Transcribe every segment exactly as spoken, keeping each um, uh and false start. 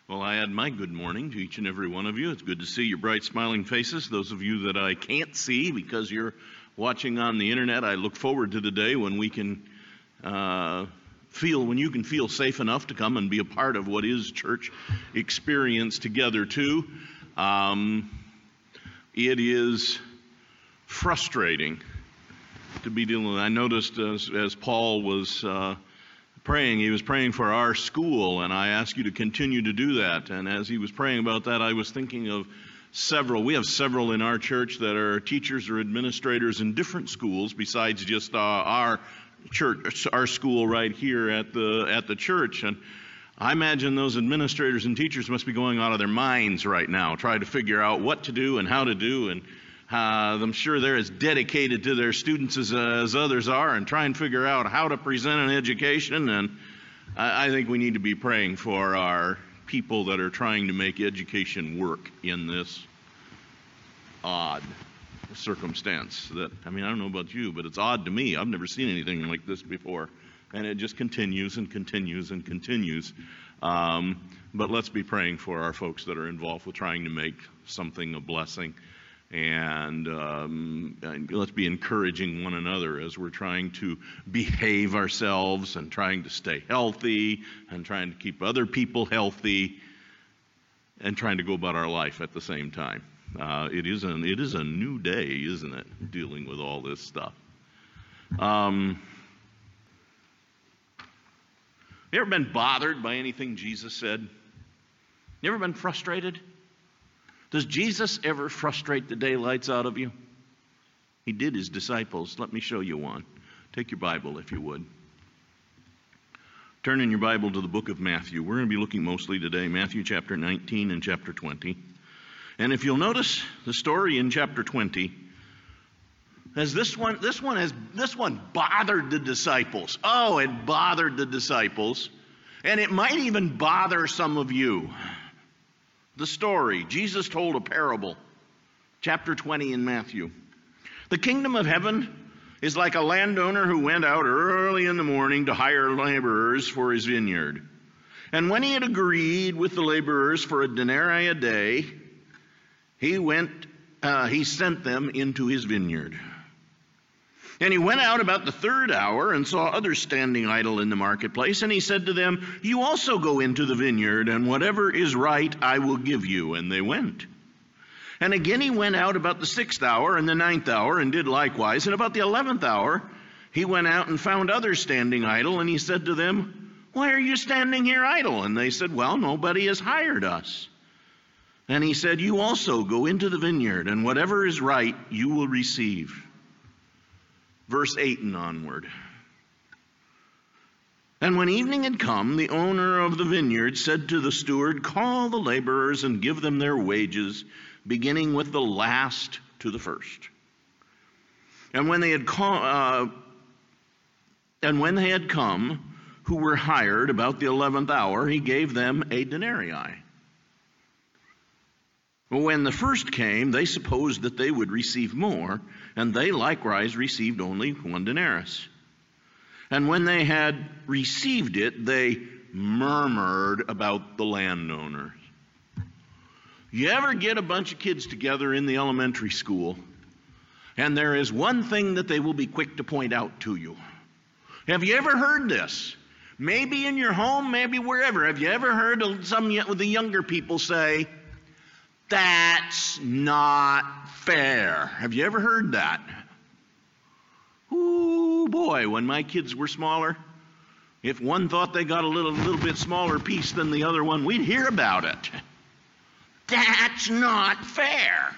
Well, I add my good morning to each and every one of you. It's good to see your bright, smiling faces. Those of you that I can't see because you're watching on the internet, I look forward to the day when we can uh, feel, when you can feel safe enough to come and be a part of what is church experience together too. Um, it is frustrating to be dealing with. I noticed as, as Paul was uh, praying, he was praying for our school, and I ask you to continue to do that. And as he was praying about that, I was thinking of several. We have several in our church that are teachers or administrators in different schools besides just uh, our church, our school right here at the at the church. And I imagine those administrators and teachers must be going out of their minds right now, trying to figure out what to do and how to do. And Uh, I'm sure they're as dedicated to their students as, uh, as others are, and try and figure out how to present an education. And I, I think we need to be praying for our people that are trying to make education work in this odd circumstance. That I mean, I don't know about you, but it's odd to me. I've never seen anything like this before, and it just continues and continues and continues. Um, but let's be praying for our folks that are involved with trying to make something a blessing. And, um, and let's be encouraging one another as we're trying to behave ourselves and trying to stay healthy and trying to keep other people healthy and trying to go about our life at the same time. Uh, it is an, it is a new day, isn't it, dealing with all this stuff. Um, you ever been bothered by anything Jesus said? You ever been frustrated? Does Jesus ever frustrate the daylights out of you? He did his disciples. Let me show you one. Take your Bible, if you would. Turn in your Bible to the book of Matthew. We're going to be looking mostly today, Matthew chapter nineteen and chapter twenty. And if you'll notice the story in chapter twenty, as this one, this one has, this one bothered the disciples. Oh, it bothered the disciples. And it might even bother some of you. The story, Jesus told a parable, chapter twenty in Matthew. The kingdom of heaven is like a landowner who went out early in the morning to hire laborers for his vineyard. And when he had agreed with the laborers for a denarii a day, he went, uh, he sent them into his vineyard. And he went out about the third hour and saw others standing idle in the marketplace. And he said to them, "You also go into the vineyard, and whatever is right I will give you." And they went. And again he went out about the sixth hour and the ninth hour, and did likewise. And about the eleventh hour he went out and found others standing idle. And he said to them, "Why are you standing here idle?" And they said, "Well, nobody has hired us." And he said, "You also go into the vineyard, and whatever is right you will receive." Verse eight and onward. And when evening had come, the owner of the vineyard said to the steward, "Call the laborers and give them their wages, beginning with the last to the first." And when they had call, uh, and when they had come, who were hired about the eleventh hour, he gave them a denarii. When the first came, they supposed that they would receive more, and they likewise received only one denarius. And when they had received it, they murmured about the landowners. You ever get a bunch of kids together in the elementary school, and there is one thing that they will be quick to point out to you? Have you ever heard this? Maybe in your home, maybe wherever. Have you ever heard some of the younger people say, "That's not fair"? Have you ever heard that? Ooh, boy, when my kids were smaller, if one thought they got a little, little bit smaller piece than the other one, we'd hear about it. That's not fair.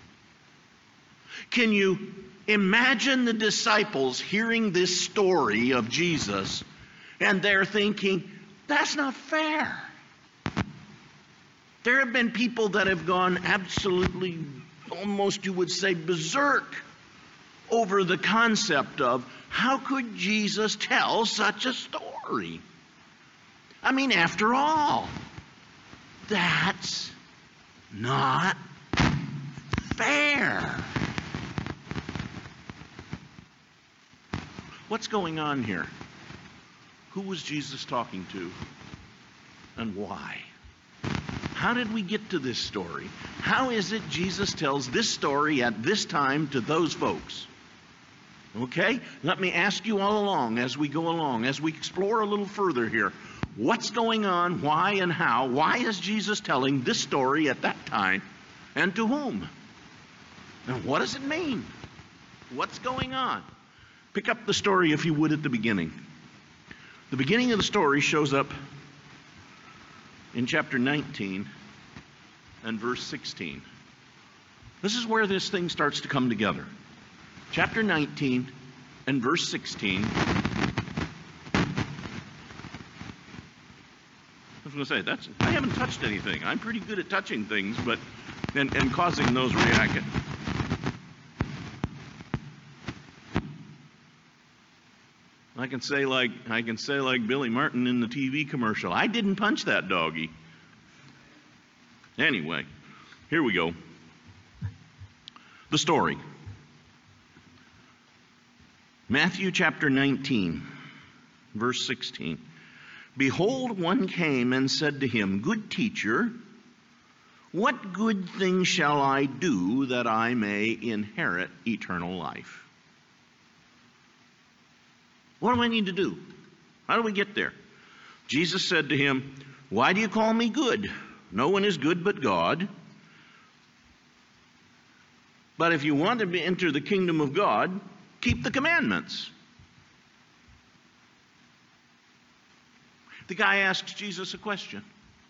Can you imagine the disciples hearing this story of Jesus, and they're thinking, that's not fair? There have been people that have gone absolutely, almost you would say, berserk over the concept of, how could Jesus tell such a story? I mean, after all, that's not fair. What's going on here? Who was Jesus talking to, and why? How did we get to this story? How is it Jesus tells this story at this time to those folks? Okay? Let me ask you all along as we go along, as we explore a little further here. What's going on? Why and how? Why is Jesus telling this story at that time? And to whom? And what does it mean? What's going on? Pick up the story, if you would, at the beginning. The beginning of the story shows up in chapter nineteen and verse sixteen. This is where this thing starts to come together. Chapter nineteen and verse sixteen. I was going to say, that's, I haven't touched anything. I'm pretty good at touching things, but and, and causing those reaction. I can say like I can say like Billy Martin in the T V commercial, I didn't punch that doggy. Anyway, here we go. The story. Matthew chapter nineteen, verse sixteen. Behold, one came and said to him, Good teacher, what good thing shall I do that I may inherit eternal life? What do I need to do? How do we get there? Jesus said to him, Why do you call me good? No one is good but God. But if you want to enter the kingdom of God, keep the commandments. The guy asks Jesus a question.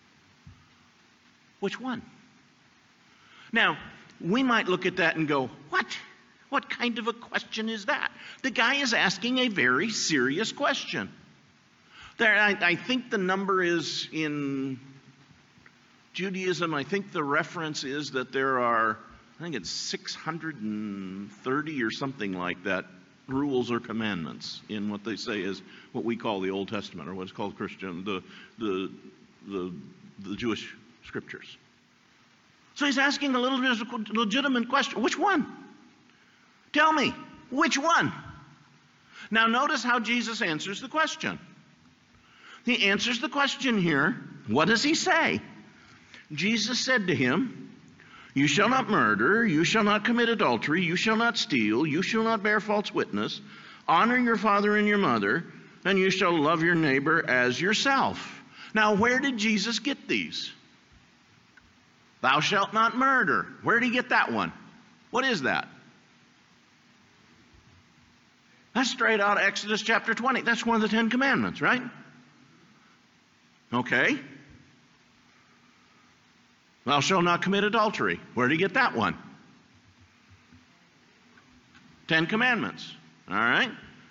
Which one? Now, we might look at that and go, what? What kind of a question is that? The guy is asking a very serious question. There, I, I think the number is in Judaism, I think the reference is that there are, I think it's six hundred thirty or something like that, rules or commandments in what they say is what we call the Old Testament, or what's called Christian, the, the, the, the Jewish scriptures. So he's asking a little legitimate question. Which one? Tell me, which one? Now notice how Jesus answers the question. He answers the question here. What does he say? Jesus said to him, You shall not murder, you shall not commit adultery, you shall not steal, you shall not bear false witness, honor your father and your mother, and you shall love your neighbor as yourself. Now where did Jesus get these? Thou shalt not murder. Where did he get that one? What is that? That's straight out of Exodus chapter twenty. That's one of the Ten Commandments, right? Okay. Thou shalt not commit adultery. Where did he get that one? Ten Commandments. All right.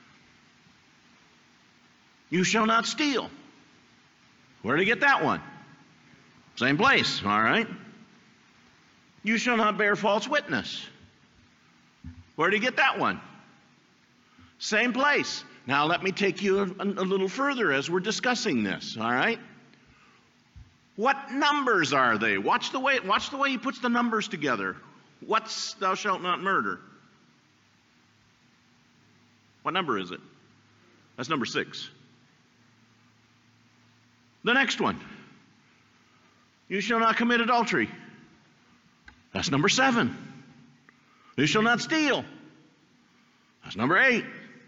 You shall not steal. Where did he get that one? Same place. All right. You shall not bear false witness. Where did he get that one? Same place. Now let me take you a, a little further as we're discussing this, all right? What numbers are they? Watch the way, watch the way he puts the numbers together. What's thou shalt not murder? What number is it? That's number six. The next one. You shall not commit adultery. That's number seven. You shall not steal. That's number eight.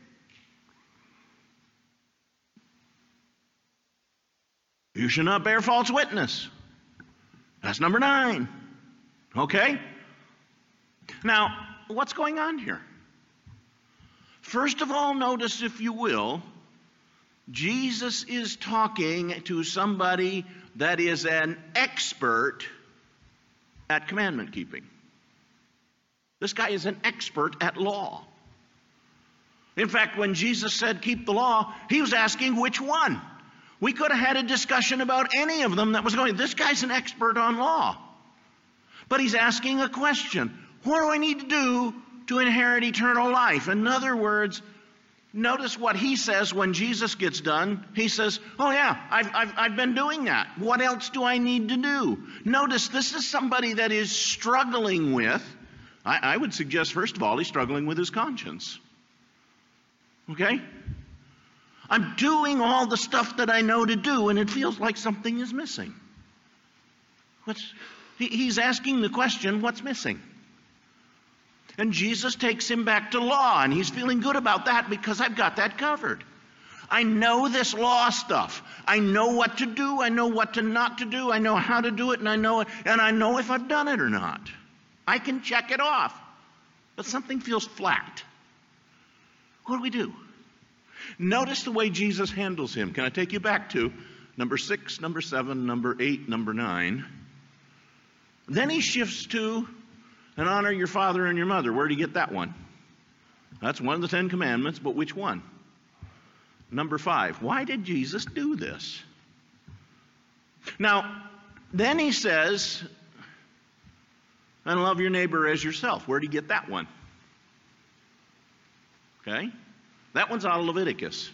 You shall not bear false witness. That's number nine. Okay? Now, what's going on here? First of all, notice, if you will, Jesus is talking to somebody that is an expert at commandment keeping. This guy is an expert at law. In fact, when Jesus said keep the law, he was asking which one. We could have had a discussion about any of them that was going, this guy's an expert on law. But he's asking a question. What do I need to do to inherit eternal life? In other words, notice what he says when Jesus gets done. He says, oh yeah, I've, I've, I've been doing that. What else do I need to do? Notice this is somebody that is struggling with, I, I would suggest first of all, he's struggling with his conscience. Okay? I'm doing all the stuff that I know to do, and it feels like something is missing. What's, he, he's asking the question, what's missing? And Jesus takes him back to law, and he's feeling good about that because I've got that covered. I know this law stuff. I know what to do. I know what to not to do. I know how to do it, and I know it, and I know if I've done it or not. I can check it off. But something feels flat. What do we do? Notice the way Jesus handles him. Can I take you back to number six, number seven, number eight, number nine? Then he shifts to and honor your father and your mother. Where do you get that one? That's one of the Ten Commandments, but which one? Number five. Why did Jesus do this? Now, then he says, and love your neighbor as yourself. Where do you get that one? Okay? That one's out of Leviticus.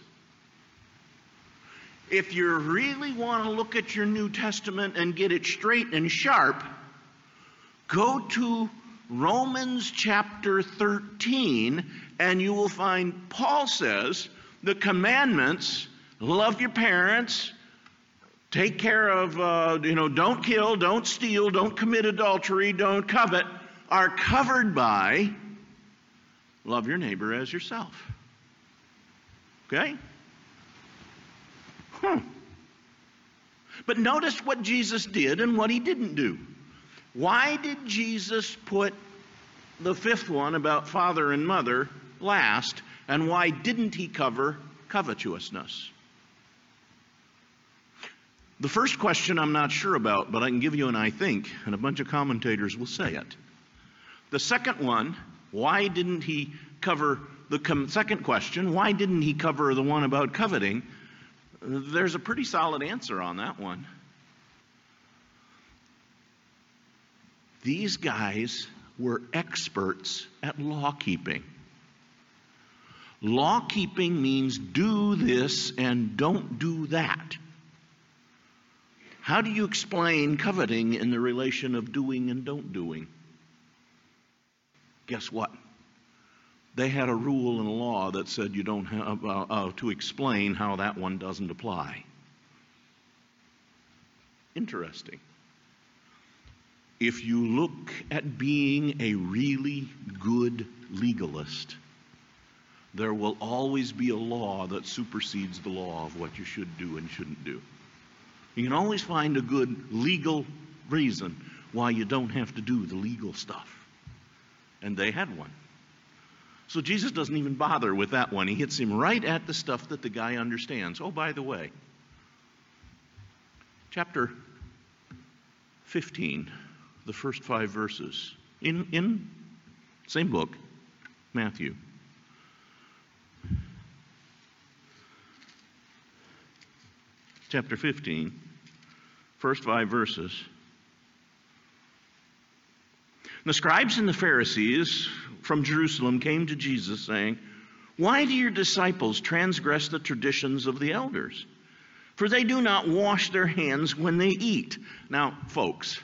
If you really want to look at your New Testament and get it straight and sharp, go to Romans chapter thirteen, and you will find Paul says the commandments, love your parents, take care of, uh, you know, don't kill, don't steal, don't commit adultery, don't covet, are covered by love your neighbor as yourself. Okay? Hmm. But notice what Jesus did and what he didn't do. Why did Jesus put the fifth one about father and mother last, and why didn't he cover covetousness? The first question I'm not sure about, but I can give you an I think, and a bunch of commentators will say it. The second one, why didn't he cover the com- second question, why didn't he cover the one about coveting? There's a pretty solid answer on that one. These guys were experts at law keeping. Law keeping means do this and don't do that. How do you explain coveting in the relation of doing and don't doing? Guess what? They had a rule and a law that said you don't have uh, uh, to explain how that one doesn't apply. Interesting. If you look at being a really good legalist, there will always be a law that supersedes the law of what you should do and shouldn't do. You can always find a good legal reason why you don't have to do the legal stuff. And they had one. So Jesus doesn't even bother with that one. He hits him right at the stuff that the guy understands. Oh, by the way, chapter fifteen, the first five verses, in, in same book, Matthew. Chapter fifteen, first five verses. The scribes and the Pharisees from Jerusalem came to Jesus saying, "Why do your disciples transgress the traditions of the elders? For they do not wash their hands when they eat." Now, folks,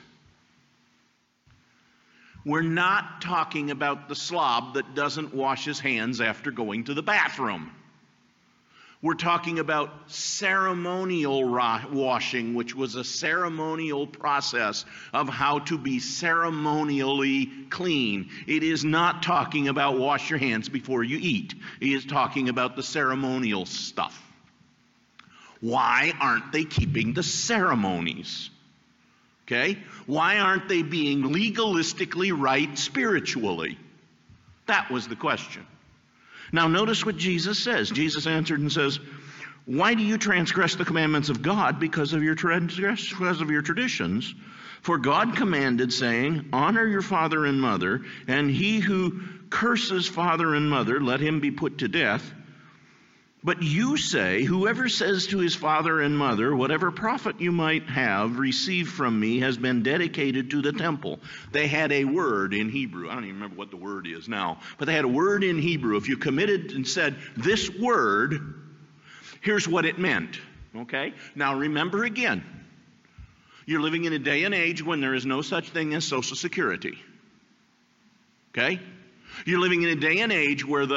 we're not talking about the slob that doesn't wash his hands after going to the bathroom. We're talking about ceremonial washing, which was a ceremonial process of how to be ceremonially clean. It is not talking about wash your hands before you eat. It is talking about the ceremonial stuff. Why aren't they keeping the ceremonies? Okay? Why aren't they being legalistically right spiritually? That was the question. Now notice what Jesus says. Jesus answered and says, "Why do you transgress the commandments of God because of your transgress, because of your traditions? For God commanded, saying, honor your father and mother, and he who curses father and mother, let him be put to death. But you say, whoever says to his father and mother, whatever profit you might have received from me has been dedicated to the temple." They had a word in Hebrew. I don't even remember what the word is now, but they had a word in Hebrew. If you committed and said this word, here's what it meant. Okay? Now remember again, you're living in a day and age when there is no such thing as Social Security. Okay? You're living in a day and age where the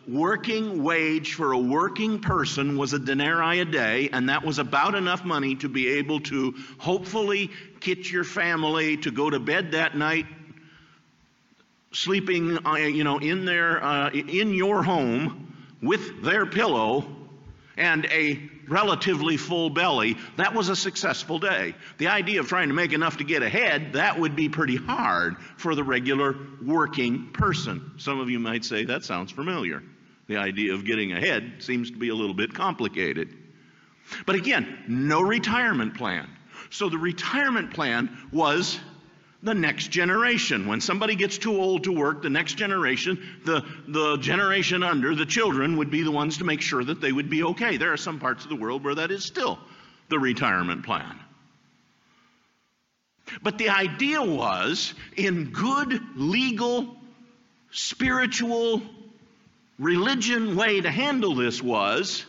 working wage for a working person was a denarii a day, and that was about enough money to be able to hopefully get your family to go to bed that night sleeping, uh, you know, in their uh, in your home with their pillow and a relatively full belly. That was a successful day. The idea of trying to make enough to get ahead, that would be pretty hard for the regular working person. Some of you might say, that sounds familiar. The idea of getting ahead seems to be a little bit complicated. But again, no retirement plan. So the retirement plan was the next generation. When somebody gets too old to work, the next generation, the, the generation under, the children, would be the ones to make sure that they would be okay. There are some parts of the world where that is still the retirement plan. But the idea was, in good, legal, spiritual, religion way to handle this was,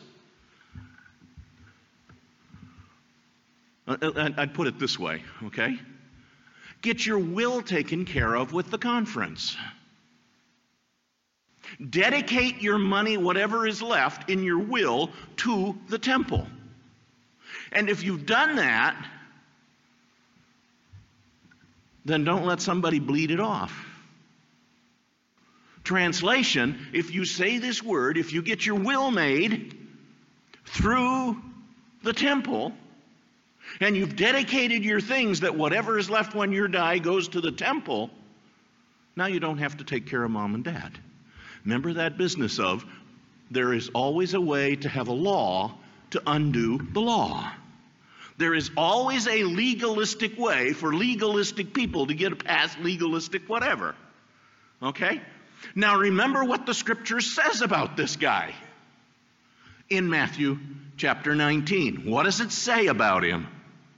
I'd put it this way, okay? Get your will taken care of with the conference. Dedicate your money, whatever is left in your will, to the temple. And if you've done that, then don't let somebody bleed it off. Translation, if you say this word, if you get your will made through the temple, and you've dedicated your things that whatever is left when you die goes to the temple, now you don't have to take care of mom and dad. Remember that business of there is always a way to have a law to undo the law. There is always a legalistic way for legalistic people to get past legalistic whatever. Okay? Now remember what the scripture says about this guy in Matthew chapter nineteen. What does it say about him?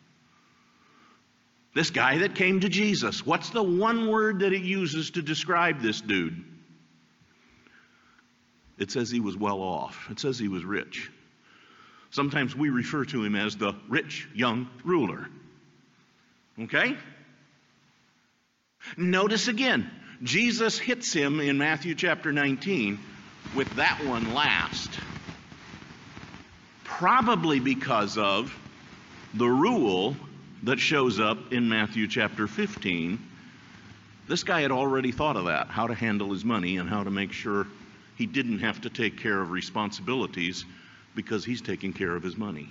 This guy that came to Jesus. What's the one word that it uses to describe this dude? It says he was well off. It says he was rich. Sometimes we refer to him as the rich young ruler. Okay? Notice again, Jesus hits him in Matthew chapter nineteen with that one last. Probably because of the rule that shows up in Matthew chapter fifteen. This guy had already thought of that, how to handle his money and how to make sure he didn't have to take care of responsibilities because he's taking care of his money.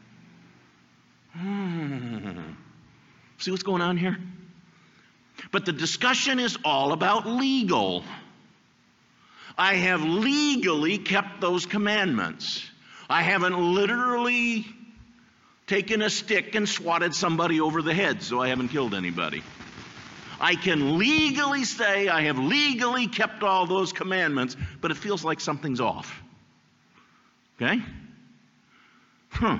Hmm. See what's going on here? But the discussion is all about legal. I have legally kept those commandments. I haven't literally taken a stick and swatted somebody over the head, so I haven't killed anybody. I can legally say I have legally kept all those commandments, but it feels like something's off. Okay? Huh.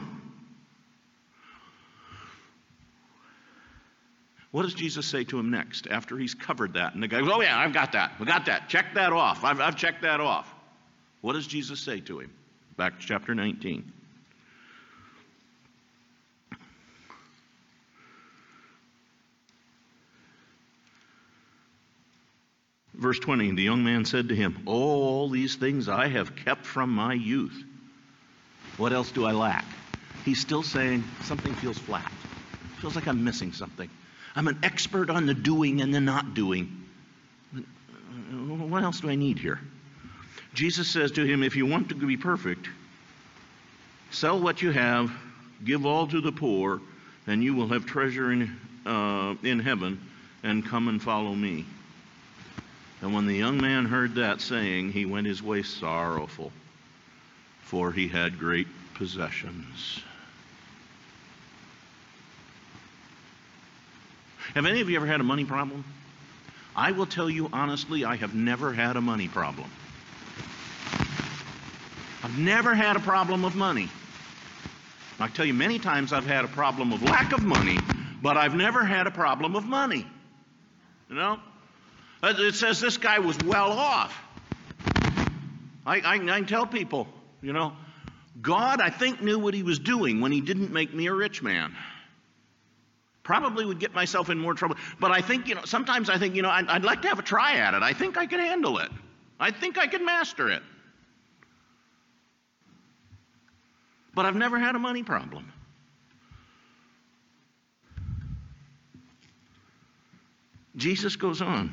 What does Jesus say to him next after he's covered that? And the guy goes, oh yeah, I've got that. I got that. Check that off. I've, I've checked that off. What does Jesus say to him? Back to chapter nineteen. Verse twenty, the young man said to him, all these things I have kept from my youth. What else do I lack? He's still saying something feels flat. Feels like I'm missing something. I'm an expert on the doing and the not doing. What else do I need here? Jesus says to him, if you want to be perfect, sell what you have, give all to the poor, and you will have treasure in, uh, in heaven, and come and follow me. And when the young man heard that saying, he went his way sorrowful, for he had great possessions. Have any of you ever had a money problem? I will tell you honestly, I have never had a money problem. I've never had a problem of money. I tell you many times I've had a problem of lack of money, but I've never had a problem of money. You know? It says this guy was well off. I, I, I tell people, you know, God, I think, knew what he was doing when he didn't make me a rich man. Probably would get myself in more trouble. But I think, you know, sometimes I think, you know, I'd, I'd like to have a try at it. I think I can handle it. I think I can master it. but I've never had a money problem. Jesus goes on.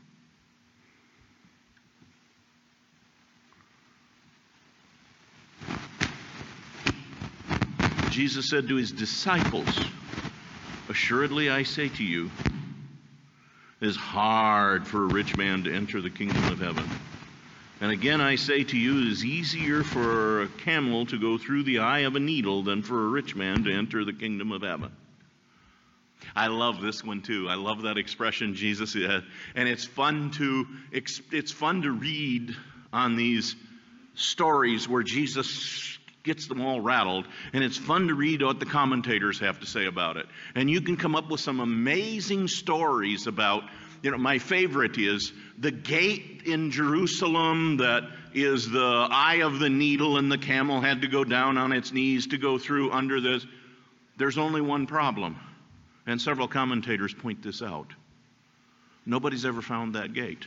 Jesus said to his disciples, "Assuredly I say to you, it is hard for a rich man to enter the kingdom of heaven. And again I say to you, it is easier for a camel to go through the eye of a needle than for a rich man to enter the kingdom of heaven." I love this one too. I love that expression Jesus had. And it's fun to it's fun to read on these stories where Jesus gets them all rattled, and it's fun to read what the commentators have to say about it. And you can come up with some amazing stories about, you know, my favorite is the gate in Jerusalem that is the eye of the needle, and the camel had to go down on its knees to go through under this. There's only one problem, and several commentators point this out. Nobody's ever found that gate.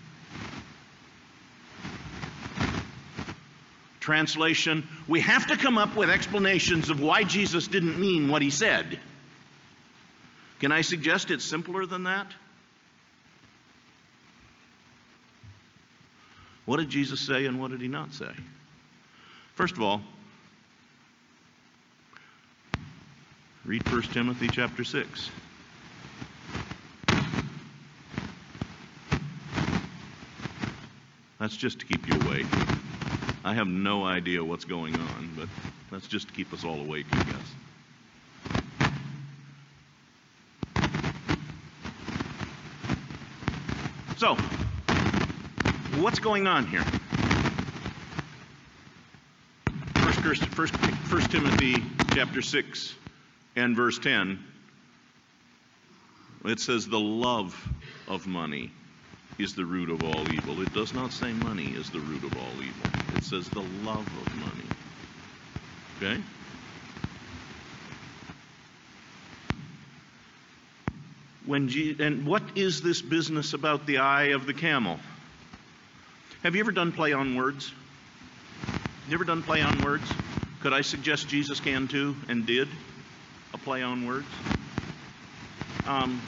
Translation, we have to come up with explanations of why Jesus didn't mean what he said. Can I suggest it's simpler than that? What did Jesus say and what did he not say? First of all, read First Timothy chapter six. That's just to keep you awake. I have no idea what's going on, but that's just to keep us all awake, I guess. So, what's going on here? First, first, First Timothy chapter six and verse ten. It says the love of money is the root of all evil. It does not say money is the root of all evil. It says the love of money. Okay? When G- and what is this business about the eye of the camel? Have you ever done play on words? You ever done play on words? Could I suggest Jesus can too, and did a play on words? Um,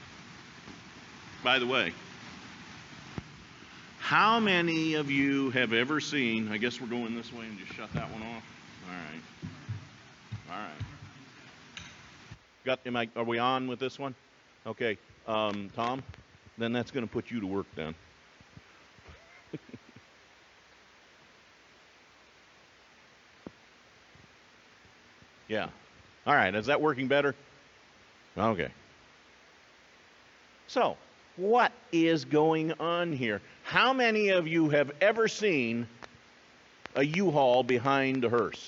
by the way, how many of you have ever seen, I guess we're going this way and just shut that one off. All right. All right. Got, am I, are we on with this one? Okay. Um, Tom, then that's going to put you to work then. Yeah. All right. Is that working better? Okay. So, what is going on here? How many of you have ever seen a U-Haul behind a hearse?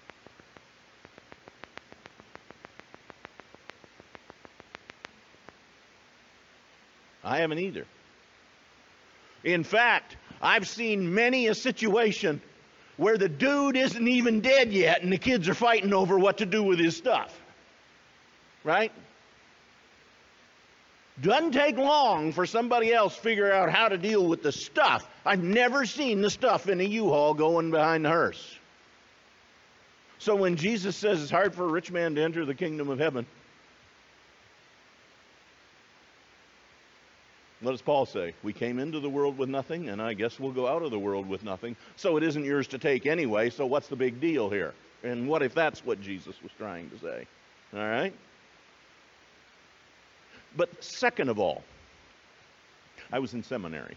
I haven't either. In fact, I've seen many a situation where the dude isn't even dead yet and the kids are fighting over what to do with his stuff. Right? Doesn't take long for somebody else to figure out how to deal with the stuff. I've never seen the stuff in a U-Haul going behind the hearse. So when Jesus says it's hard for a rich man to enter the kingdom of heaven, what does Paul say? We came into the world with nothing, and I guess we'll go out of the world with nothing. So it isn't yours to take anyway, so what's the big deal here? And what if that's what Jesus was trying to say? All right? But second of all, I was in seminary.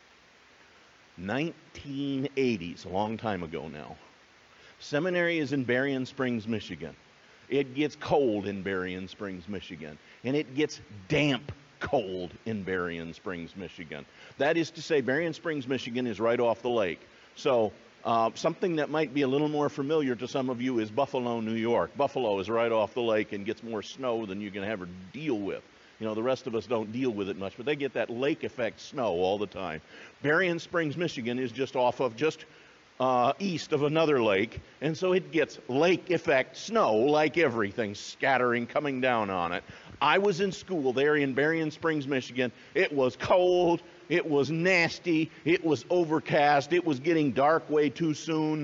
nineteen eighties, a long time ago now. Seminary is in Berrien Springs, Michigan. It gets cold in Berrien Springs, Michigan. And it gets damp cold in Berrien Springs, Michigan. That is to say, Berrien Springs, Michigan is right off the lake. So uh, something that might be a little more familiar to some of you is Buffalo, New York. Buffalo is right off the lake and gets more snow than you can ever deal with. You know, the rest of us don't deal with it much, but they get that lake effect snow all the time. Berrien Springs, Michigan is just off of, just uh, east of another lake, and so it gets lake effect snow like everything, scattering, coming down on it. I was in school there in Berrien Springs, Michigan. It was cold, it was nasty, it was overcast, it was getting dark way too soon.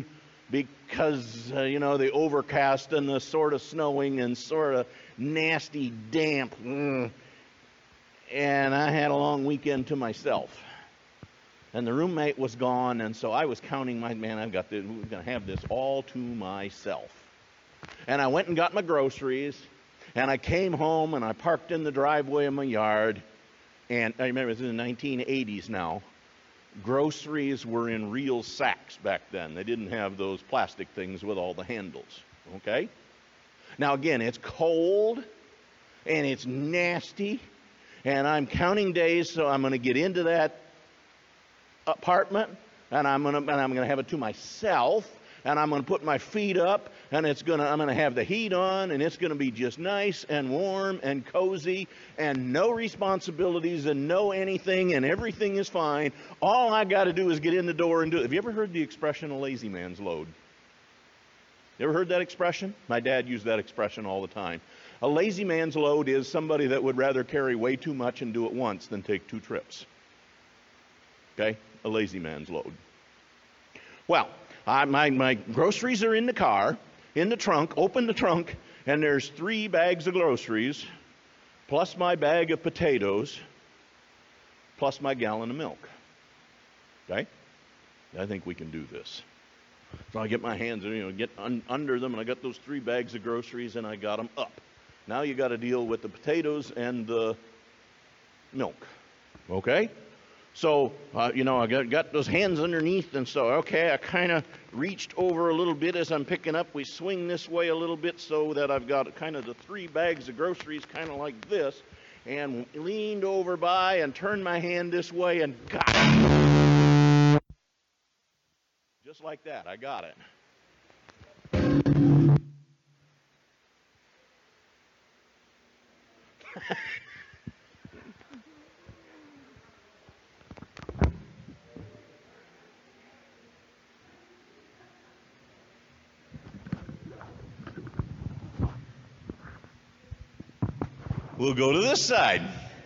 because, uh, you know, the overcast and the sort of snowing and sort of nasty, damp. Mm, and I had a long weekend to myself. And the roommate was gone, and so I was counting my, man, I've got this, we're going to have this all to myself. And I went and got my groceries, and I came home, and I parked in the driveway of my yard, and I remember it was in the nineteen eighties now. Groceries were in real sacks back then. They didn't have those plastic things with all the handles, okay? Now, again, it's cold, and it's nasty, and I'm counting days, so I'm going to get into that apartment, and I'm going to and I'm going to have it to myself, and I'm going to put my feet up, and it's going to I'm going to have the heat on, and it's going to be just nice and warm and cozy, and no responsibilities and no anything, and everything is fine. All I got to do is get in the door and do it. Have you ever heard the expression "a lazy man's load"? You ever heard that expression? My dad used that expression all the time. A lazy man's load is somebody that would rather carry way too much and do it once than take two trips. Okay? A lazy man's load. Well, I, my, my groceries are in the car, in the trunk, open the trunk, and there's three bags of groceries, plus my bag of potatoes, plus my gallon of milk. Okay? I think we can do this. So I get my hands, you know, get un, under them, and I got those three bags of groceries, and I got them up. Now you got to deal with the potatoes and the milk. Okay? So, uh, you know, I got, got those hands underneath, and so, okay, I kind of reached over a little bit as I'm picking up. We swing this way a little bit so that I've got kind of the three bags of groceries kind of like this, and leaned over by and turned my hand this way and got it. Just like that, I got it. We'll go to this side.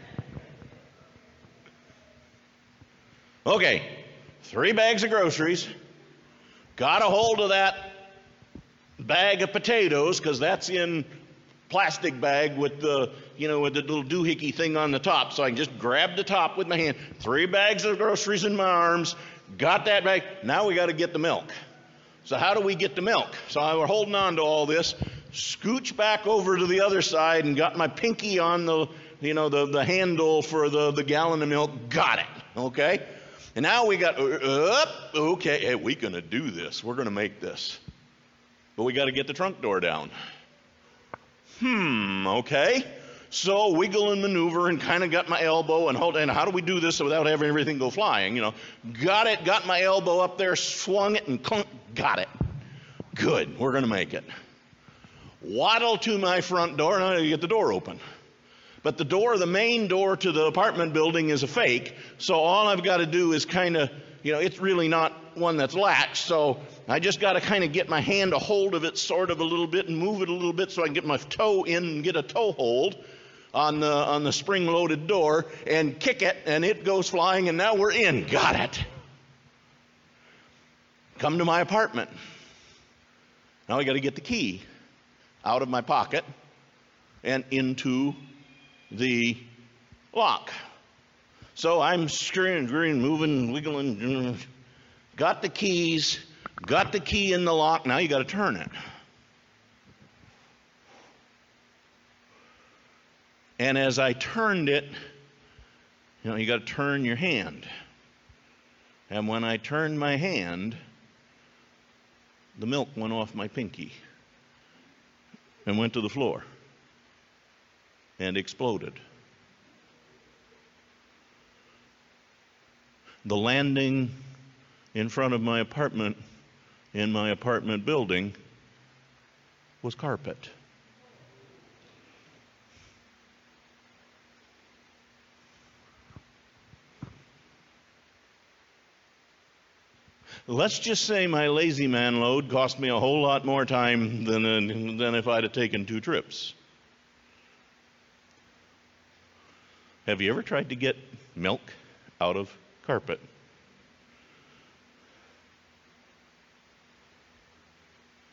Okay, three bags of groceries. Got a hold of that bag of potatoes, because that's in plastic bag with the, you know, with the little doohickey thing on the top. So I can just grab the top with my hand. Three bags of groceries in my arms. Got that bag. Now we got to get the milk. So how do we get the milk? So I was holding on to all this. Scooch back over to the other side and got my pinky on the, you know, the, the handle for the, the gallon of milk. Got it. Okay? And now we got, uh, okay, hey, we're going to do this. We're going to make this. But we got to get the trunk door down. Hmm, okay. So wiggle and maneuver and kind of got my elbow and hold, and how do we do this without having everything go flying? You know, got it, got my elbow up there, swung it and clunk, got it. Good, we're going to make it. Waddle to my front door, and I got to get the door open. But the door, the main door to the apartment building is a fake, so all I've got to do is kind of, you know, it's really not one that's latched, so I just got to kind of get my hand a hold of it sort of a little bit and move it a little bit so I can get my toe in and get a toe hold on the, on the spring-loaded door and kick it, and it goes flying, and now we're in. Got it. Come to my apartment. Now I got to get the key out of my pocket and into the lock. So I'm screwing, screwing, moving, wiggling, got the keys, got the key in the lock. Now you got to turn it. And as I turned it, you know, you got to turn your hand. And when I turned my hand, the milk went off my pinky and went to the floor and exploded. The landing in front of my apartment, in my apartment building, was carpet. Let's just say my lazy man load cost me a whole lot more time than, uh, than if I'd have taken two trips. Have you ever tried to get milk out of carpet?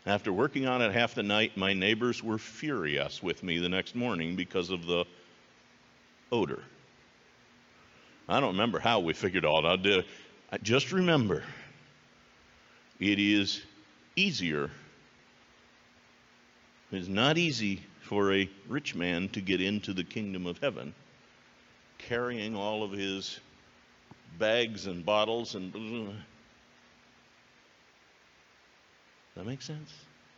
After working on it half the night, my neighbors were furious with me the next morning because of the odor. I don't remember how we figured it all out. I just remember it is easier. It is not easy for a rich man to get into the kingdom of heaven carrying all of his bags and bottles and blah, blah, blah. That makes sense?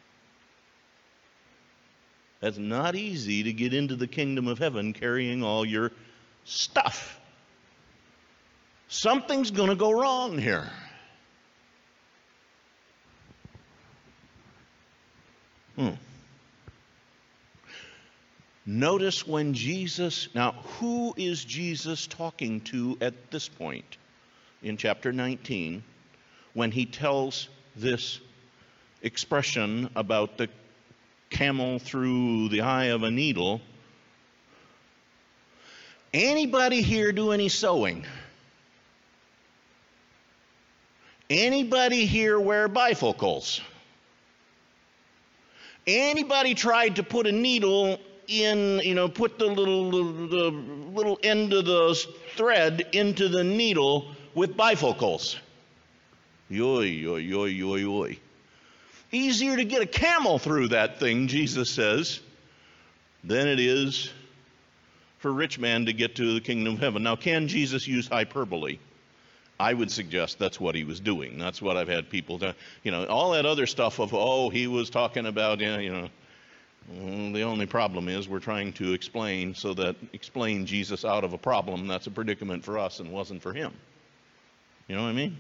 That's not easy to get into the kingdom of heaven carrying all your stuff. Something's going to go wrong here. Hmm. Notice when Jesus, now who is Jesus talking to at this point in chapter nineteen when he tells this expression about the camel through the eye of a needle? Anybody here do any sewing? Anybody here wear bifocals? Anybody tried to put a needle in, you know, put the little, the little end of the thread into the needle with bifocals? Yoy, yoy, yoy, yoy, yoy. Easier to get a camel through that thing, Jesus says, than it is for a rich man to get to the kingdom of heaven. Now, can Jesus use hyperbole? I would suggest that's what he was doing. That's what I've had people do. You know, all that other stuff of, oh, he was talking about, you know, well, the only problem is we're trying to explain so that explain Jesus out of a problem that's a predicament for us and wasn't for him. You know what I mean?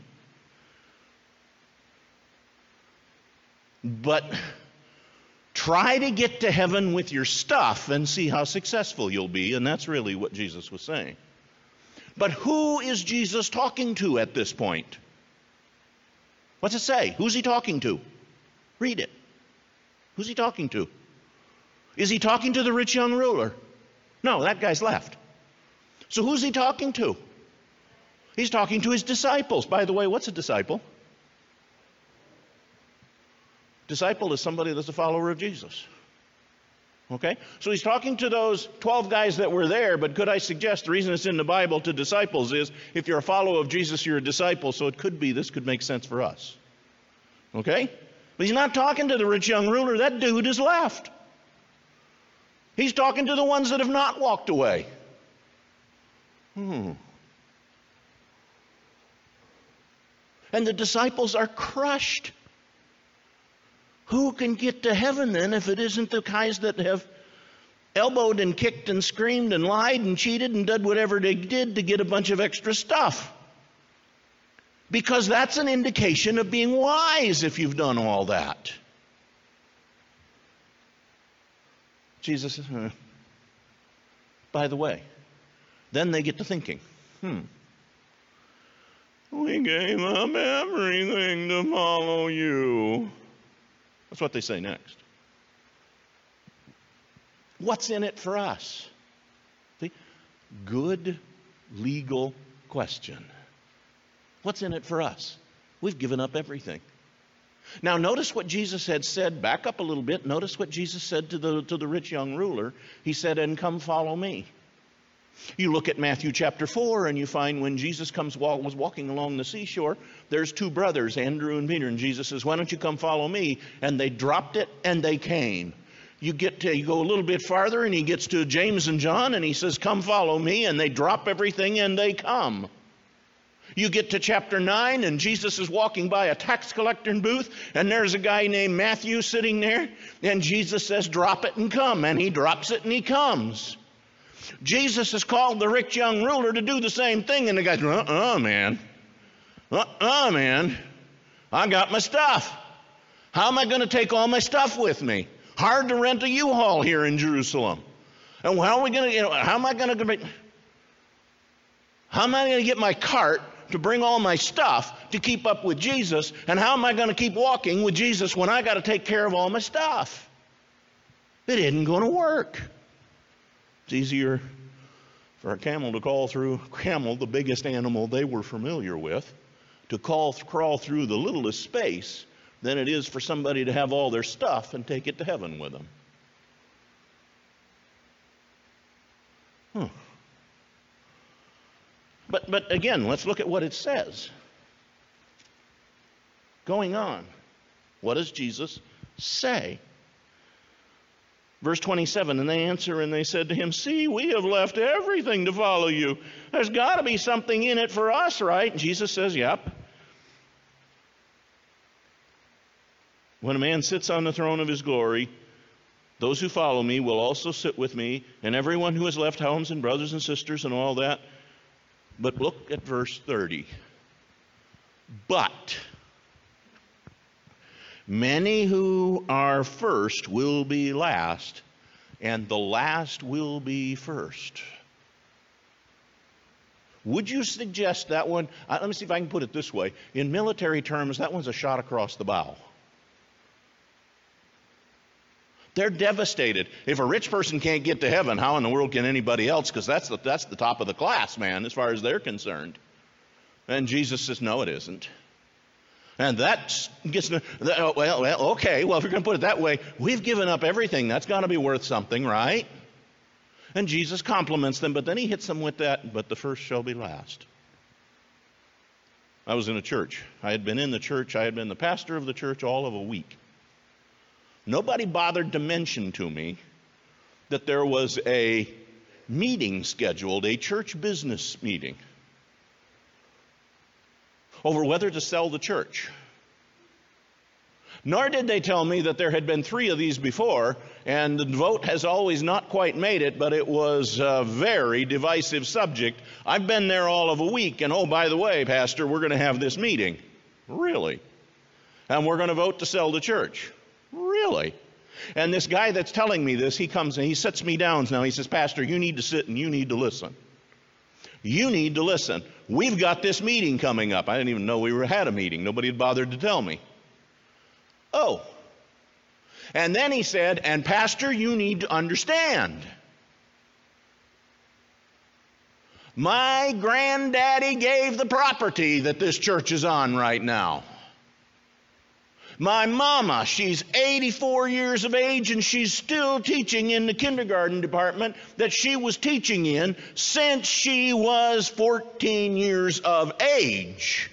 But try to get to heaven with your stuff and see how successful you'll be, and that's really what Jesus was saying. But who is Jesus talking to at this point? What's it say? Who's he talking to? Read it. Who's he talking to? Is he talking to the rich young ruler? No, that guy's left. So who's he talking to? He's talking to his disciples. By the way, what's a disciple? Disciple is somebody that's a follower of Jesus. Okay? So he's talking to those twelve guys that were there, but could I suggest the reason it's in the Bible to disciples is if you're a follower of Jesus, you're a disciple, so it could be this could make sense for us. Okay? But he's not talking to the rich young ruler. That dude is left. He's talking to the ones that have not walked away. Hmm. And the disciples are crushed. Who can get to heaven then if it isn't the guys that have elbowed and kicked and screamed and lied and cheated and did whatever they did to get a bunch of extra stuff? Because that's an indication of being wise if you've done all that. Jesus says, uh, by the way, then they get to thinking, hmm, we gave up everything to follow you. That's what they say next. What's in it for us? See? Good legal question. What's in it for us? We've given up everything. Now notice what Jesus had said. Back up a little bit. Notice what Jesus said to the, to the rich young ruler. He said, and come follow me. You look at Matthew chapter four and you find when Jesus comes was walking along the seashore, there's two brothers, Andrew and Peter, and Jesus says, why don't you come follow me? And they dropped it and they came. You get to, you go a little bit farther and he gets to James and John and he says, come follow me, and they drop everything and they come. You get to chapter nine and Jesus is walking by a tax collector booth and there's a guy named Matthew sitting there and Jesus says, drop it and come, and he drops it and he comes. Jesus has called the rich young ruler to do the same thing, and the guy's, uh-uh, man. Uh-uh, man. I got my stuff. How am I going to take all my stuff with me? Hard to rent a U-Haul here in Jerusalem. And how are we going to, you know, how am I going to, how am I going to get my cart to bring all my stuff to keep up with Jesus? And how am I going to keep walking with Jesus when I got to take care of all my stuff? It isn't going to work. It's easier for a camel to crawl through, camel, the biggest animal they were familiar with, to crawl, crawl through the littlest space than it is for somebody to have all their stuff and take it to heaven with them. Hmm. But, but again, let's look at what it says. Going on, what does Jesus say? Verse twenty-seven, and they answer and they said to him, see, we have left everything to follow you. There's got to be something in it for us, right? And Jesus says, yep. When a man sits on the throne of his glory, those who follow me will also sit with me, and everyone who has left homes and brothers and sisters and all that. But look at verse thirty. But many who are first will be last, and the last will be first. Would you suggest that one? Uh, let me see if I can put it this way. In military terms, that one's a shot across the bow. They're devastated. If a rich person can't get to heaven, how in the world can anybody else? Because that's the, that's the top of the class, man, as far as they're concerned. And Jesus says, no, it isn't. And that gets, well, well, okay, well, if you're going to put it that way, we've given up everything. That's got to be worth something, right? And Jesus compliments them, but then he hits them with that, but the first shall be last. I was in a church. I had been in the church. I had been the pastor of the church all of a week. Nobody bothered to mention to me that there was a meeting scheduled, a church business meeting, over whether to sell the church. Nor did they tell me that there had been three of these before, and the vote has always not quite made it, but it was a very divisive subject. I've been there all of a week, and oh, by the way, Pastor, we're going to have this meeting. Really? And we're going to vote to sell the church. Really? And this guy that's telling me this, he comes and he sits me down now. He says, Pastor, you need to sit and you need to listen. You need to listen. We've got this meeting coming up. I didn't even know we were, had a meeting. Nobody had bothered to tell me. Oh. And then he said, and Pastor, you need to understand. My granddaddy gave the property that this church is on right now. My mama, she's eighty-four years of age and she's still teaching in the kindergarten department that she was teaching in since she was fourteen years of age.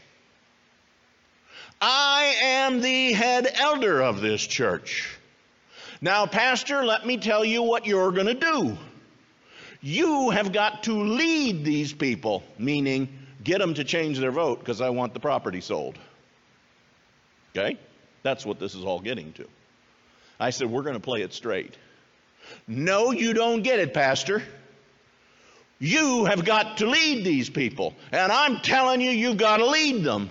I am the head elder of this church. Now, Pastor, let me tell you what you're going to do. You have got to lead these people, meaning get them to change their vote because I want the property sold. Okay? That's what this is all getting to. I said, we're going to play it straight. No, you don't get it, Pastor. You have got to lead these people. And I'm telling you, you've got to lead them.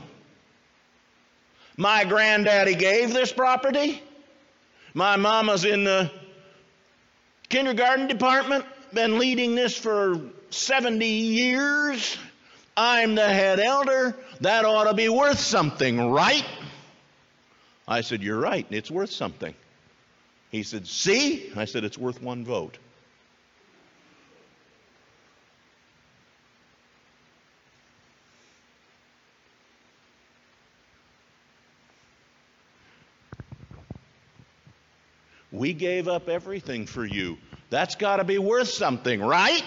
My granddaddy gave this property. My mama's in the kindergarten department, been leading this for seventy years. I'm the head elder. That ought to be worth something, right? I said, you're right, it's worth something. He said, see? I said, it's worth one vote. We gave up everything for you. That's got to be worth something, right?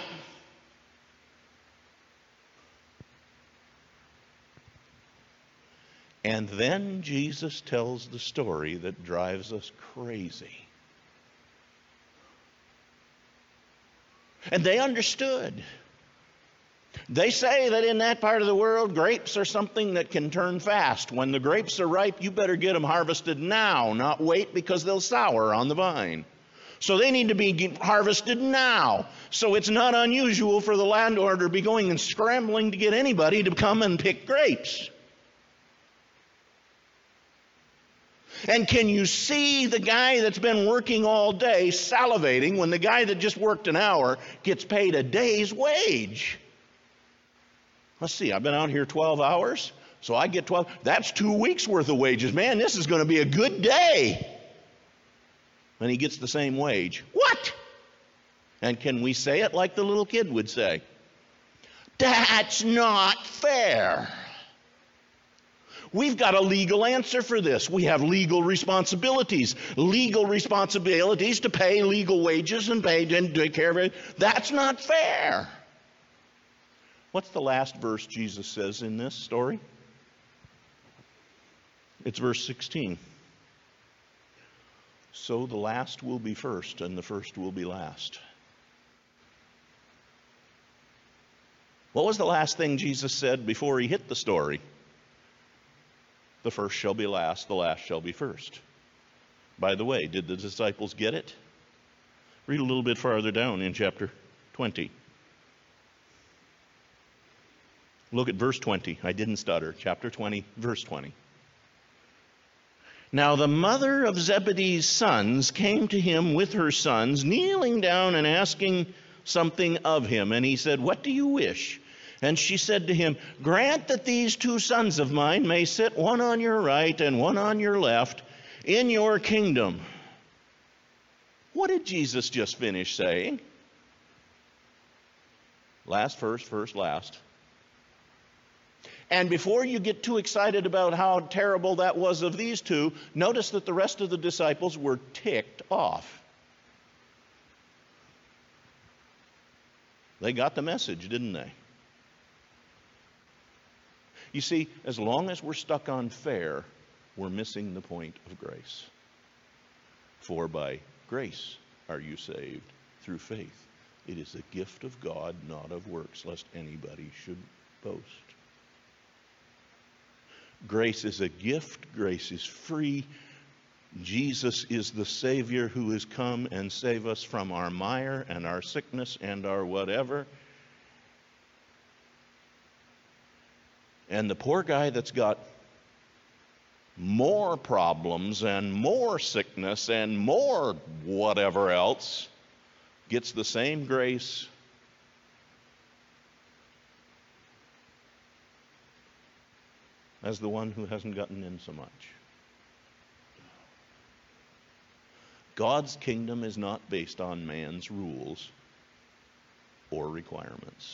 And then Jesus tells the story that drives us crazy. And they understood. They say that in that part of the world, grapes are something that can turn fast. When the grapes are ripe, you better get them harvested now, not wait because they'll sour on the vine. So they need to be harvested now. So it's not unusual for the landlord to be going and scrambling to get anybody to come and pick grapes. And can you see the guy that's been working all day salivating when the guy that just worked an hour gets paid a day's wage? Let's see, I've been out here twelve hours, so I get twelve. That's two weeks worth of wages. Man, this is going to be a good day. And he gets the same wage. What? And can we say it like the little kid would say? That's not fair. We've got a legal answer for this. We have legal responsibilities. Legal responsibilities to pay legal wages and pay and take care of it. That's not fair. What's the last verse Jesus says in this story? It's verse sixteen. So the last will be first, and the first will be last. What was the last thing Jesus said before he hit the story? The first shall be last, the last shall be first. By the way, did the disciples get it? Read a little bit farther down in chapter twenty. Look at verse twenty. I didn't stutter. Chapter twenty, verse twenty. Now the mother of Zebedee's sons came to him with her sons, kneeling down and asking something of him. And he said, "What do you wish?" And she said to him, "Grant that these two sons of mine may sit one on your right and one on your left in your kingdom." What did Jesus just finish saying? Last first, first last. And before you get too excited about how terrible that was of these two, notice that the rest of the disciples were ticked off. They got the message, didn't they? You see, as long as we're stuck on fair, we're missing the point of grace. For by grace are you saved through faith. It is a gift of God, not of works, lest anybody should boast. Grace is a gift. Grace is free. Jesus is the Savior who has come and save us from our mire and our sickness and our whatever. And the poor guy that's got more problems and more sickness and more whatever else gets the same grace as the one who hasn't gotten in so much. God's kingdom is not based on man's rules or requirements.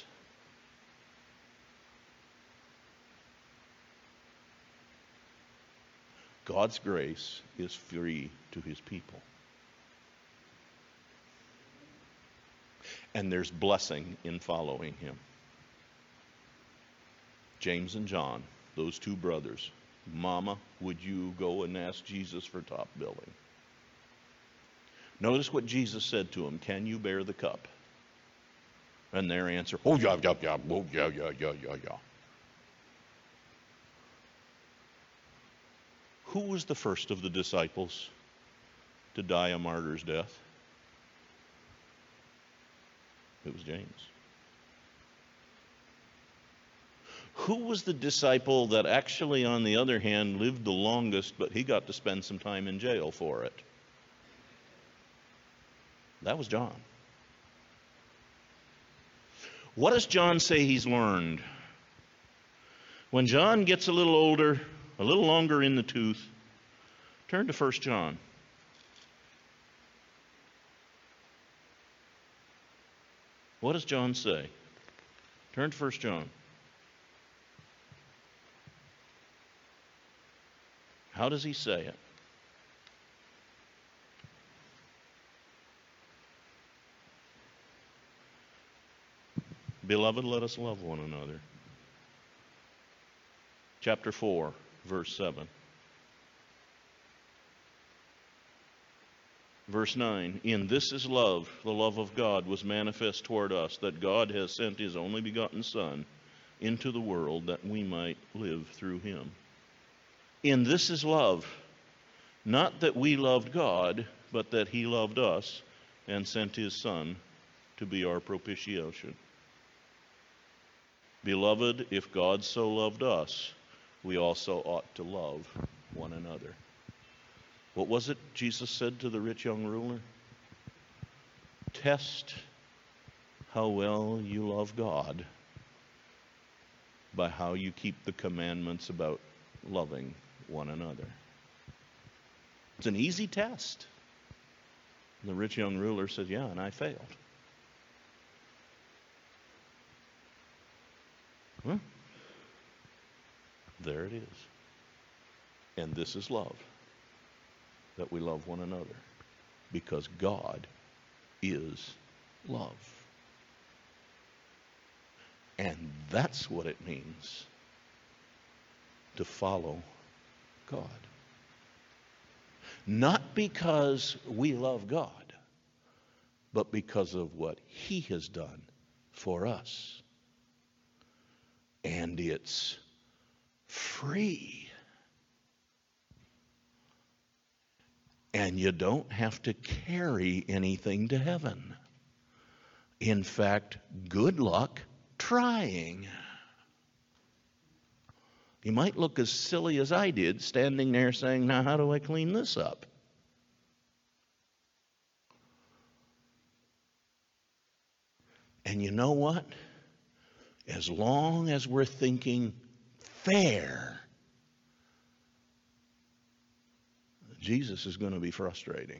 God's grace is free to his people. And there's blessing in following him. James and John, those two brothers, "Mama, would you go and ask Jesus for top billing?" Notice what Jesus said to them, "Can you bear the cup?" And their answer, "Oh, yeah, yeah, yeah, oh, yeah, yeah, yeah, yeah, yeah." Who was the first of the disciples to die a martyr's death? It was James. Who was the disciple that actually, on the other hand, lived the longest, but he got to spend some time in jail for it? That was John. What does John say he's learned? When John gets a little older, a little longer in the tooth, turn to First John. What does John say? Turn to First John. How does he say it? Beloved, let us love one another. Chapter four, verse seven. Verse nine, "In this is love, the love of God was manifest toward us, that God has sent his only begotten Son into the world that we might live through him." In this is love, not that we loved God, but that he loved us and sent his Son to be our propitiation. Beloved, if God so loved us, we also ought to love one another. What was it Jesus said to the rich young ruler? Test how well you love God by how you keep the commandments about loving one another. It's an easy test. And the rich young ruler said, "Yeah, and I failed." Huh? There it is. And this is love, that we love one another, because God is love. And that's what it means to follow God. Not because we love God, but because of what He has done for us. And it's free. And you don't have to carry anything to heaven. In fact, good luck trying. You might look as silly as I did, standing there saying, now how do I clean this up? And you know what? As long as we're thinking fair, Jesus is going to be frustrating.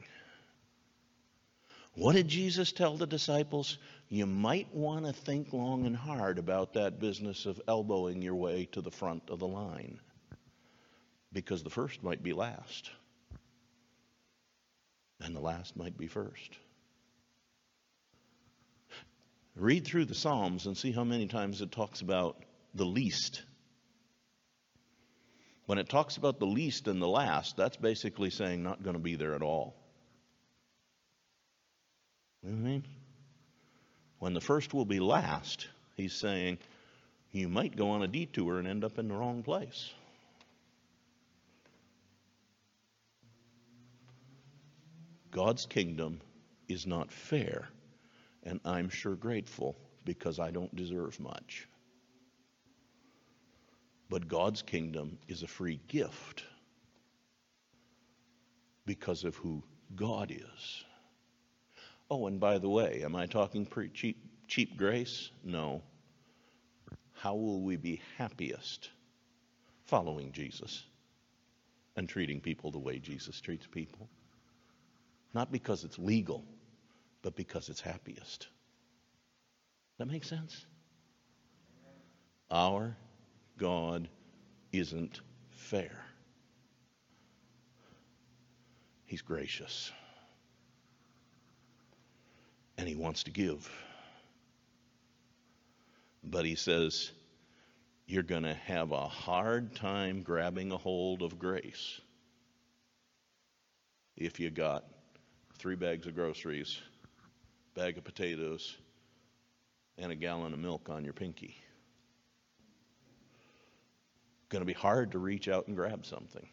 What did Jesus tell the disciples? You might want to think long and hard about that business of elbowing your way to the front of the line, because the first might be last, and the last might be first. Read through the Psalms and see how many times it talks about the least. When it talks about the least and the last, that's basically saying not going to be there at all. You know what I mean? When the first will be last, he's saying you might go on a detour and end up in the wrong place. God's kingdom is not fair, and I'm sure grateful because I don't deserve much. But God's kingdom is a free gift because of who God is. Oh, and by the way, am I talking pre- cheap, cheap grace? No. How will we be happiest? Following Jesus and treating people the way Jesus treats people. Not because it's legal, but because it's happiest. That makes sense? Our God isn't fair. He's gracious. And He wants to give. But He says, you're going to have a hard time grabbing a hold of grace if you got three bags of groceries, bag of potatoes, and a gallon of milk on your pinky. Going to be hard to reach out and grab something.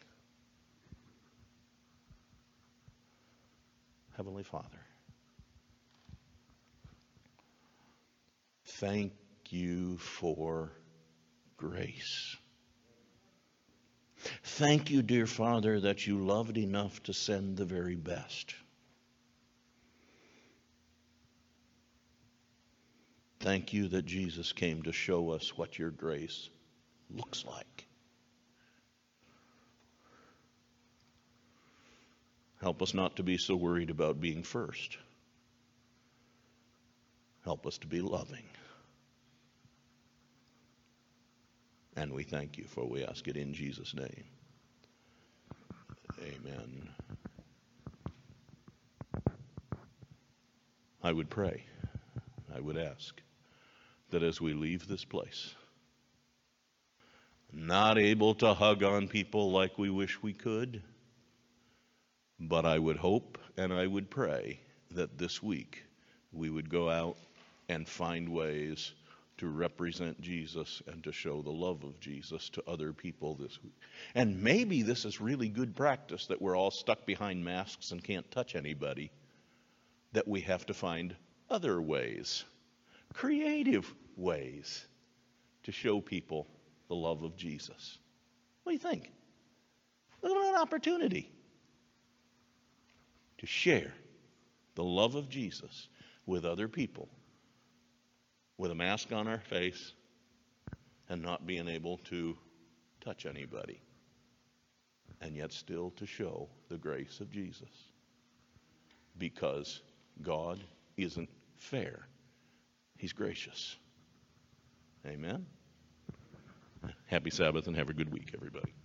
Heavenly Father, thank you for grace. Thank you, dear Father, that you loved enough to send the very best. Thank you that Jesus came to show us what your grace looks like. Help us not to be so worried about being first. Help us to be loving. And we thank you, for we ask it in Jesus' name. Amen. I would pray, I would ask that as we leave this place, not able to hug on people like we wish we could, but I would hope and I would pray that this week we would go out and find ways to represent Jesus and to show the love of Jesus to other people this week. And maybe this is really good practice, that we're all stuck behind masks and can't touch anybody, that we have to find other ways, creative ways, to show people the love of Jesus. What do you think? Look at an opportunity to share the love of Jesus with other people, with a mask on our face and not being able to touch anybody, and yet still to show the grace of Jesus, because God isn't fair. He's gracious. Amen. Happy Sabbath and have a good week, everybody.